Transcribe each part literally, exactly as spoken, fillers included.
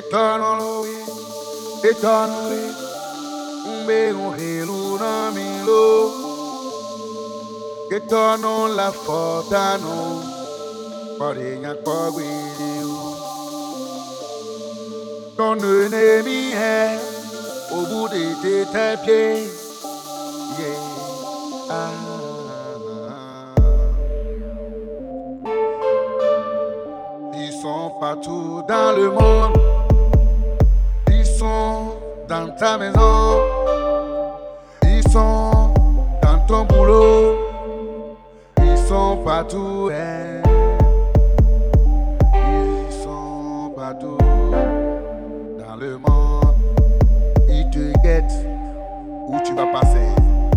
Eternally, eternally, umbe unhelu na milo. Eternal la fortano, paringa pagwiliu. Ton ennemi est au bout de tes pieds. Yeah. Ah. Ils sont partout dans le monde. Ils sont dans ta maison. Ils sont dans ton boulot. Ils sont partout. Hein. Ils sont partout dans le monde. Ils te guettent où tu vas passer.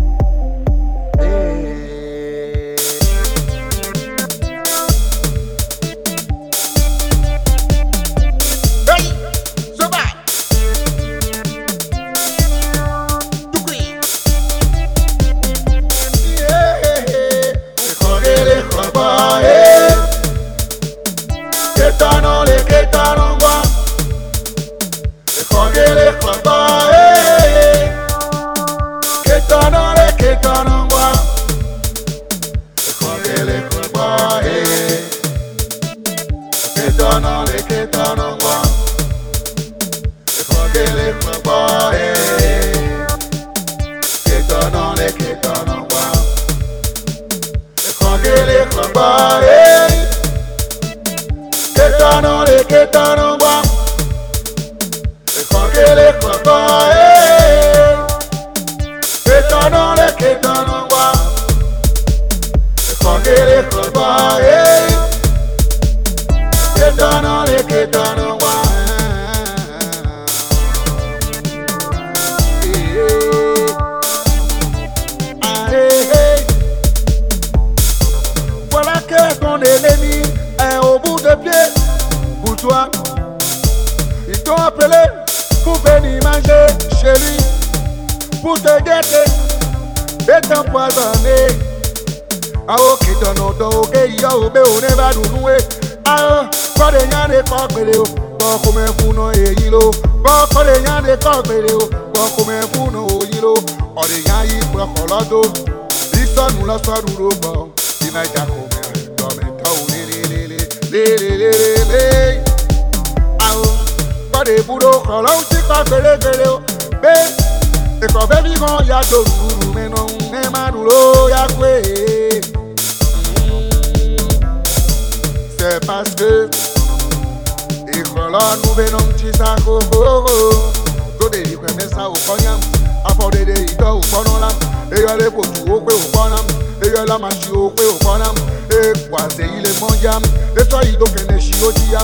Ils t'ont appelé pour venir manger chez lui, pour te guetter et t'empoisonner. Ah ok, ton auto, ok, yo, be on ne va nous nouer. Ah, pas de y'en de coque, bon comme un fou no et yilo. Bon, pas de y'en de coque, bon comme un fou no yilo. On de y'en y pour colodo. Ils sont nous la soirée du bon. Ils n'ont pas commis, dormez, tao, lé, lé, lé, lé, lé, lé, lé, lé. De boulot, quand l'on s'y croit que les gueules, et quand on vit vivant, y'a de l'ourou, mais non, n'est pas d'oulou, y'a quoi. C'est parce que, et quand l'on nous venons, t'y sa coco, tout des livres, mais ça au cognam, apporter des idées au cognam, et y'a les potus au peu au cognam, et y'a la machine au peu au cognam, et quoi, c'est il est mondial, et toi, il doit qu'un échille au diam.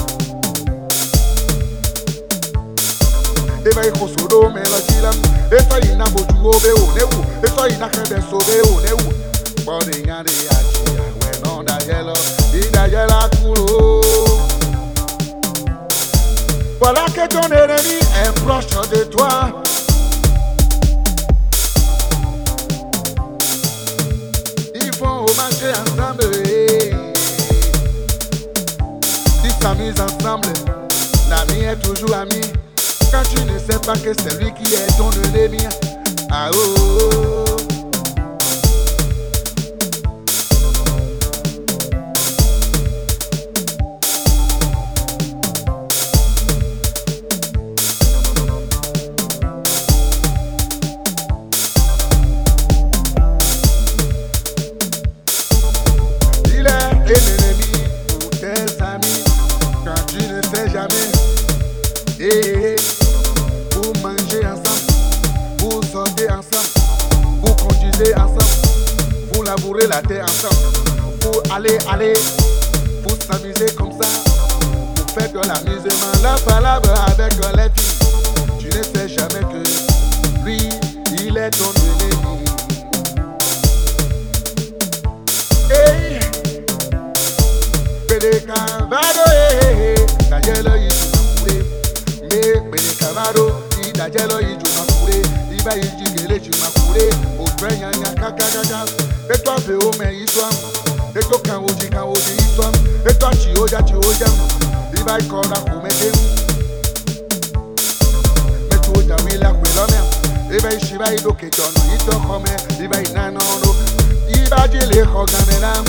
Et ben il faut s'odo mais la dilam. Et toi il n'a pas du haut bé au néou. Et toi il n'a qu'un des sauvés au néou. Bon des gars des hachi. Ouais non d'ailleurs il d'ailleurs la coulou. Voilà que ton ennemi est proche de toi. Ils vont marcher ensemble. Ils s'amusent ensemble. L'ami est toujours ami. Quand tu ne sais pas que c'est lui qui est ton ennemi. Ah oh, oh. Il est un ennemi pour tes amis. Quand tu ne sais jamais. Et vous mangez ensemble, vous sortez ensemble, vous conduisez ensemble, vous labourez la terre ensemble, vous allez, allez, vous s'amusez comme ça, vous faites de l'amusement, la palabre avec les filles. Tu ne sais jamais que lui, il est ton ennemi. Hey, Pédécavado, hey, d'ailleurs, il Camaro, il a déjà eu du macouré, il va y gagner du macouré, au frère Yanya Kakaka, et toi, fais au mais il soit, et toi, quand on dit, quand on dit, il soit, et toi, tu oja, tu oja, il va y corner pour mettre, dami la kwelomia. Iba ishiba idoke jono ito kome. Iba inanono. Iba jile kogamenam.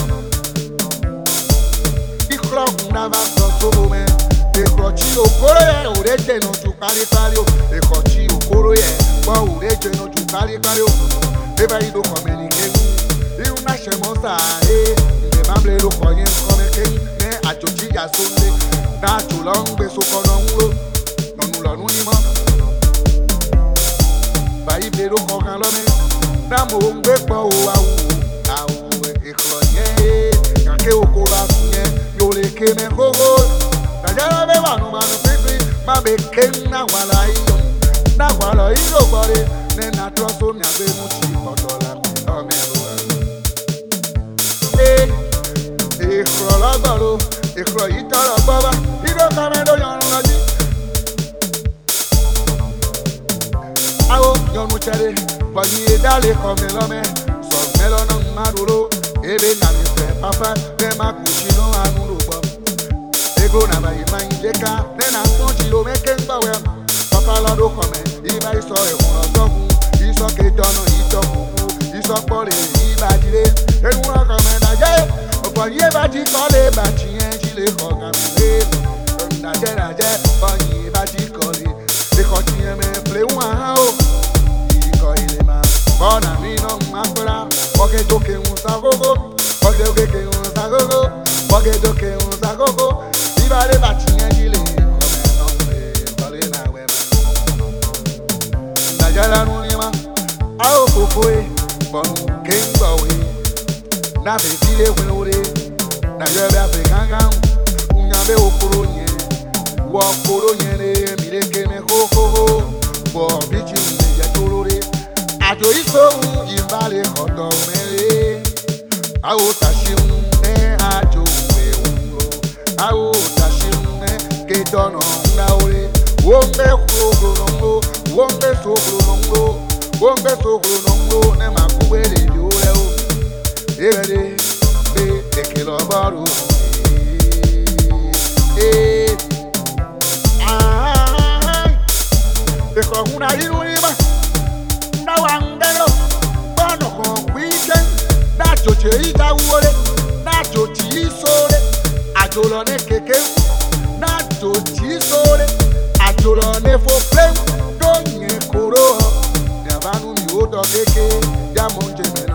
Ikro kunava soso me. Ekrochi okoro ye ureje no chukari kari o. Ekrochi okoro ye wa ureje no chukari kari o. Iba ido kome ni kemu. Iu na shemosa e. Ibe mamble lo koye kome kemu. Ne ajoji ya sonde. Na chulong be sokono ulo. Nonu lo nuni mo. Ba ibe lo kokan lo me. Na mo ngbe po o awu. Awu ekroye. Kake okoro asunye. Yole keme gogo. Najara be wanu manu pipi. Ma be ken na wala iyo. Na wala iyo bore. Ne na troso mi agbe muchi kotola. Ome lo. Eh. Ekro lagalo. Ekro itara baba. Ido kamendo yonu laji. Awo yonu chere. Pagi edale kome lome. So melono maduro. Ebe na mi fe papa. Ne makushino anuro bom. Ego na ba ima injeka. Ne na konchi lo meke mbawe. Papa lado kome. Iba iso ehun otoku. Iso ketono itokuku. Iso pole iba jire. Enu kome na je. Opo ye ba ji kole ba chi en jile kogamile. Na je na je. Oye ba ji kole. Eko chi en me ple un o. Iko ile ma. Bona mi no makora. Oke doke un sagogo. Oke doke un sagogo. Oke doke un sagogo. Iba le ba chi en jile. Kome no me kole na we ma. Na jala nuni ma. Ao popoe. Bonu kengo we. Na be vile wenore. Na yobe afrikanga. Unyabe okoro nye. Wo okoro nye ne mireke me ho ho ho. Bo bichi me ya torore. Ajo iso un imbale koto mere. Awo tashim ne ajo we unro. Awo tashim ne ketono undaore. Wombe kogro nongo. Wombe sogro nongo. Wombe sogro nongo. Ne makuwele yore o. Ebede be ekelo baru. Eh. Ah. Eko huna iruni ma. Na wangeno. Bono kon weekend. Na choche ita uore. Na chochi isore. Ajolo ne keke. Na chochi isore. Ajolo ne fo plem. Donye koro. Yabanu mi odo keke. Yamonje me.